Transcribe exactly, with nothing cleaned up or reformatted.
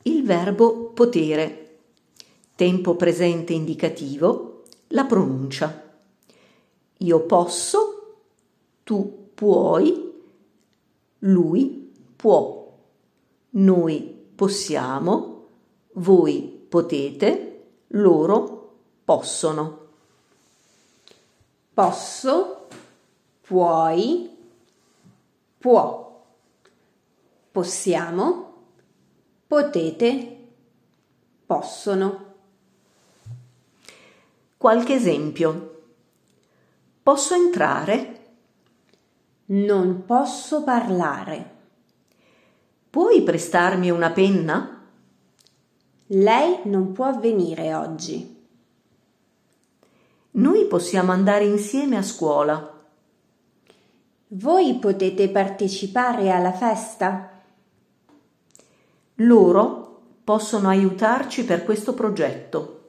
il verbo potere, tempo presente indicativo, la pronuncia. Io posso, tu puoi, lui può, noi possiamo, voi potete, loro possono. Posso, puoi, può, possiamo, potete, possono. Qualche esempio. Posso entrare? Non posso parlare. Puoi prestarmi una penna? Lei non può venire oggi. Noi possiamo andare insieme a scuola. Voi potete partecipare alla festa? Loro possono aiutarci per questo progetto.